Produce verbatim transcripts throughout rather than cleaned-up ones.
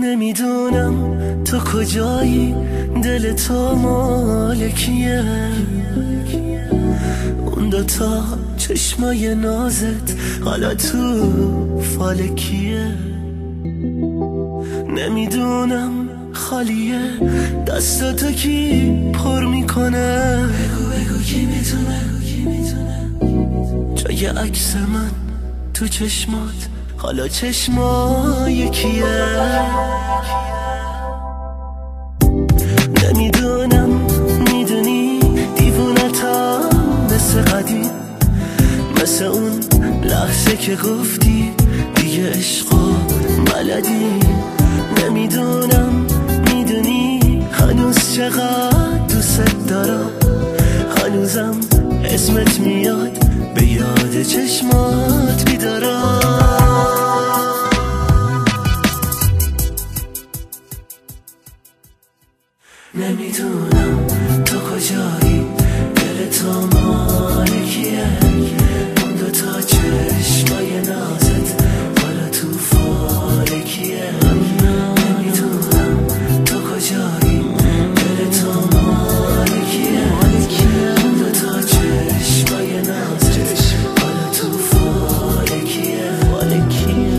نمیدونم تو کجایی، دل تو مالکیه، اون دوتا چشمای نازت حالا تو فالکیه. نمیدونم خالیه دستاتو کی پر میکنه، بگو بگو کی میتونه جای عکس من تو چشمات حالا چشمای کیه. نمیدونم میدونی دیوونتم مثل قدیم، مثل اون لحظه که گفتی دیگه عشقا بلدی. نمیدونم میدونی هنوز چقدر دوست دارم، هنوزم اسمت میاد به یاد چشمات بیدارم. نمیدونم تو کجایی، دل تو مالکیه، اون دوتا چشمای نازت حالا تو فالکیه. نمیدونم تو کجایی، دل تو مالکیه، اون دوتا چشمای نازت حالا تو فالکیه فالکیه.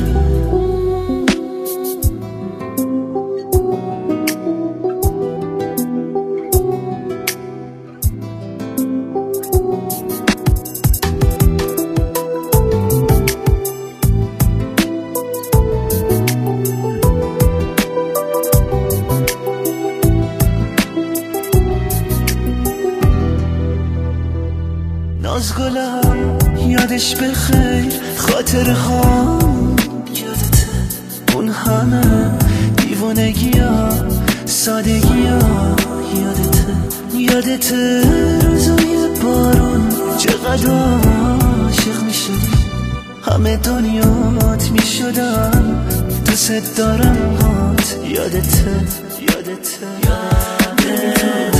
نازگلم یادش بخیر، خاطر هام یادته، اون همه دیوانگی ها سادگی ها یادته. یادته روزای بارون چقدر عاشق میشدی، همه دنیات میشدم دوست دارم هات. یادته یادته یادته